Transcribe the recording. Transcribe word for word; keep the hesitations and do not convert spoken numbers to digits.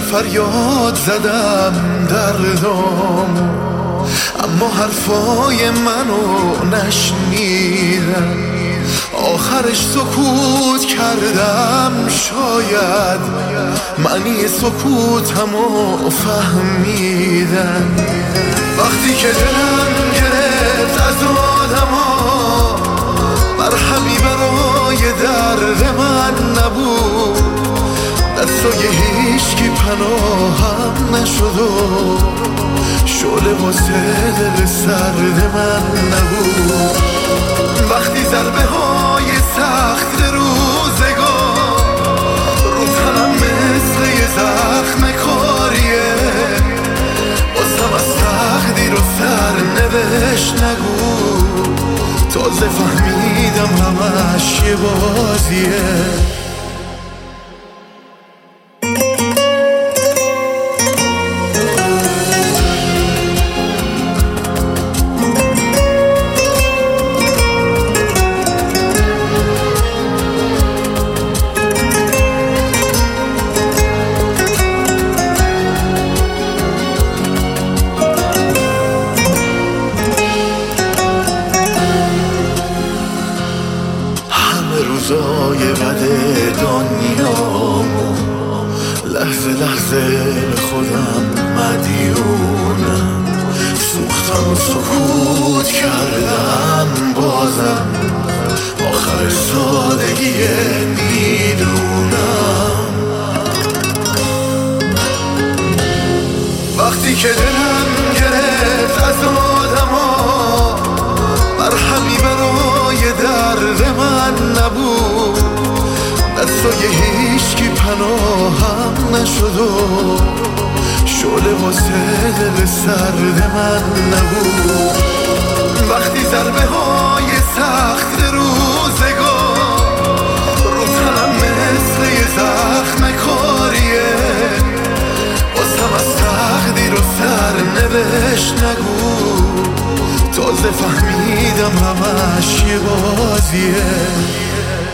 فریاد زدم دردم، اما حرفای منو نشنیدن. آخرش سکوت کردم، شاید معنی سکوتمو فهمیدن. وقتی که دلم گرفت از آدما، مرهمی برای درد من نبود. دستای هیچکی پناهم نشد و شعله واسه دل سرد من نبود. وقتی ضربه های سخت روزگار رو تنم مثل یه زخم کاریه، بازم از تقدیر و سرنوشت نگو. تازه فهمیدم همش یه بازیه. روزای بد دنیامو لحظه لحظه به خودم مدیونم. سوختم و سکوت کردم، بازم آخر سادگیه میدونم. وقتی که دلم گرفت از آدما، مرهمی برای درد من نبود. دستای هیچکی پناهم نشد و شعله واسه دل سرد من نبود. وقتی ضربه های سخت روزگار رو تنم مثل یه زخم کاریه، بازم از تقدیر و سرنوشت نگو. تازه فهمیدم همش یه بازیه.